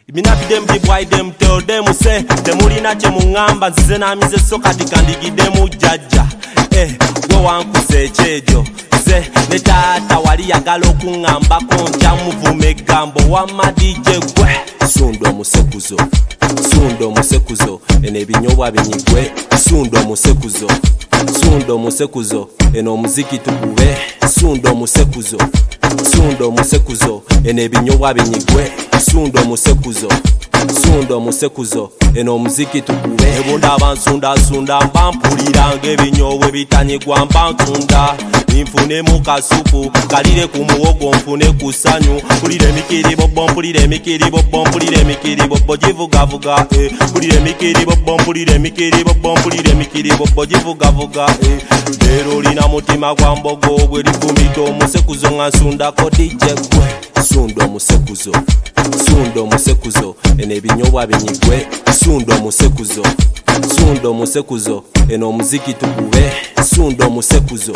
Minapi dem di boy dem tell them say temulina che mungamba nzize namize so kati kandigide mu jajja gwe wankuse ekyejo ze ne taata wali yagala okuŋŋambako nja muvume eggambo wamma DJ gwe sunda omusekuzo eno ebinyobwa binyigwe sunda omusekuzo eno omuziki tugube sunda omusekuzo eno ebinyobwa binyigwe sunda omusekuzo eno omuziki tugube ebunda bansunda mbampulira ng'ebinyobwa ebitanyigwa mbansunda nfune mu kasupu kalire ku muwogo nfune ku ssanyu mpulira emikiri bobbo mpulira emikiri bobbo mpulira emikiri bobbo givugavuga mpulira emikiri bobbo mpulira emikiri bobbo mpulira emikiri bobbo givugavuga leero olina mutima gwa mbogo bwe lifumita omusekuzo nga nsundako DJ gwe sunda omusekuzo eno ebinyobwa binyigwe sunda omusekuzo eno omuziki tugube sunda omusekuzo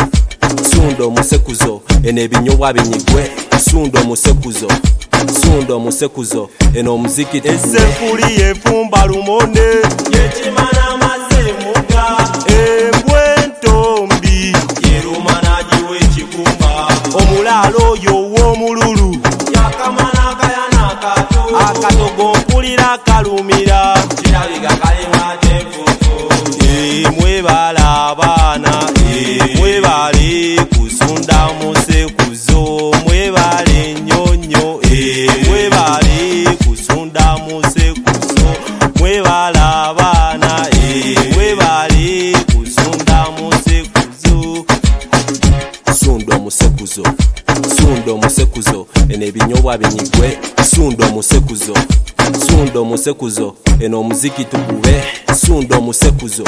eno ebinyobwa binyigwe sunda omusekuzo eno omuziki tugube esefuli yefumba lumone yekimana maze muga embwe entombi yerumana giwe ekikumba omulaalo oyo w'omululu yakamana kayana akatogo mpulira kalumira kirabiga kalima tefufu mwebala abaana mwebale kusunda musekuzo mwebale nyonyo mwebale kusunda musekuzo mwebala abaana mwebale kusunda musekuzo sunda omusekuzo eno ebinyobwa binyigwe sunda omusekuzo eno omuziki tugube sunda omusekuzo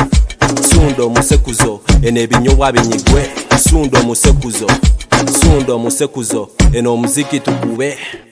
eno ebinyobwa binyigwe sunda omusekuzo eno omuziki tugube